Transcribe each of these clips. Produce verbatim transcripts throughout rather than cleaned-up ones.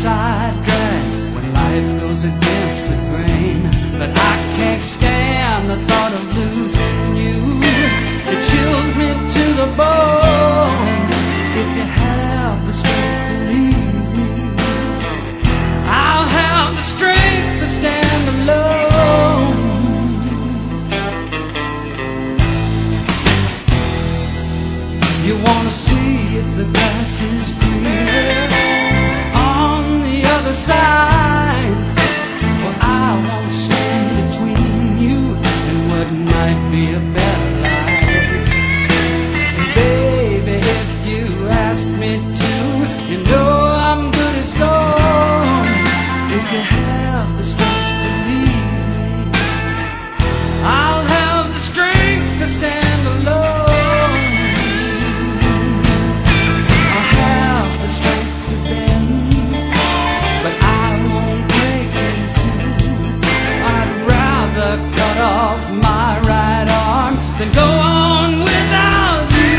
backside drag when life goes against the grain. But I can't stand the thought of losing you. It chills me to the bone. If you have the strength to leave me, I'll have the strength to stand alone. You wanna see if the grass is greener on the other side? Well, I won't stand between you and what might be a better life. And baby, if you ask me to, you know I'm good as gold. If you have the strength to leave me, I'll have the strength to stand alone. I'll have the strength to bend, but I won't break in two. I'd rather cut off my right arm than go on without you.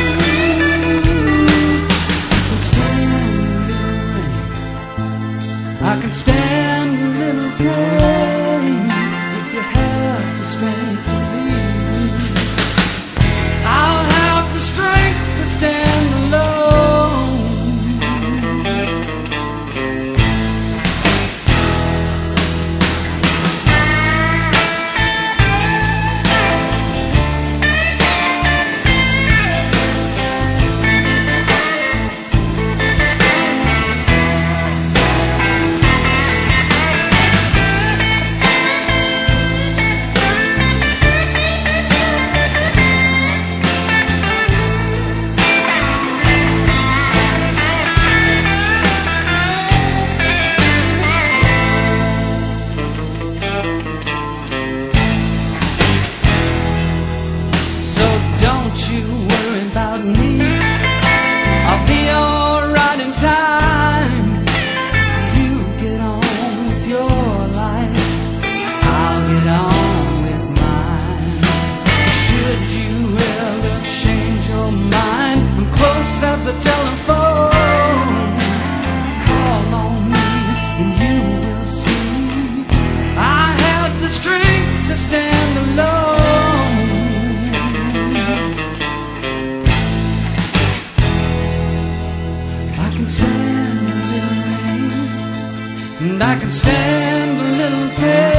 I can stand a little pain if you have the strength to leave me. I'll have the strength to stand alone. You worry about me, I'll be alright in time. You get on with your life, I'll get on with mine. Should you ever change your mind, I'm close as a telephone. Call on me and you will see I have the strength to stand alone. I can stand a little rain, and I can stand a little pain.